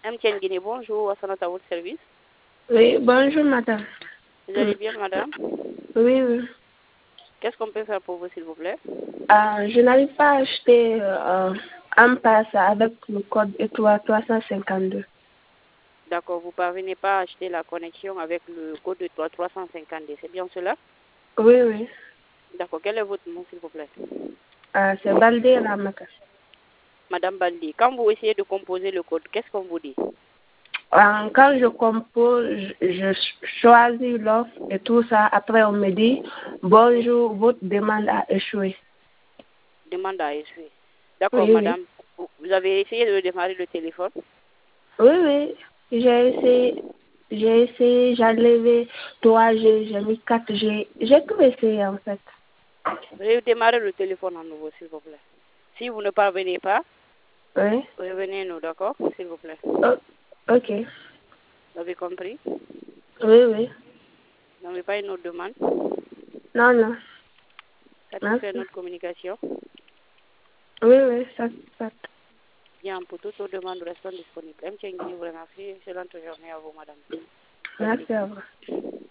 MTN Guinée, bonjour, à votre service. Oui, bonjour madame. Vous allez bien, madame? Oui, oui. Qu'est-ce qu'on peut faire pour vous, s'il vous plaît? Je n'arrive pas à acheter un pass avec le code étoile 352. D'accord, vous parvenez pas à acheter la connexion avec le code de 352, c'est bien cela? Oui, oui. D'accord, quel est votre nom, s'il vous plaît? C'est Baldé Ramaka. Madame Baldi, quand vous essayez de composer le code, qu'est-ce qu'on vous dit? Quand je compose, je choisis l'offre et tout ça. Après, on me dit bonjour, votre demande a échoué. Demande à échouer. D'accord, Oui, madame. Vous avez essayé de démarrer le téléphone? oui. Oui, oui. J'ai essayé, j'ai levé 3G, j'ai mis 4G. J'ai tout essayé en fait. Veuillez démarrer le téléphone à nouveau, s'il vous plaît. Si vous ne parvenez pas, Oui. revenez-nous, d'accord, s'il vous plaît. Ok. Vous avez compris? Oui, oui. Vous n'avez pas une autre demande? Non, non. Satisfait Merci. notre communication? Oui, oui, ça. Bien, pour toute autre demande, nous restons disponibles. MTN Guinée vous remercie. Excellente journée à vous, madame. Merci à vous.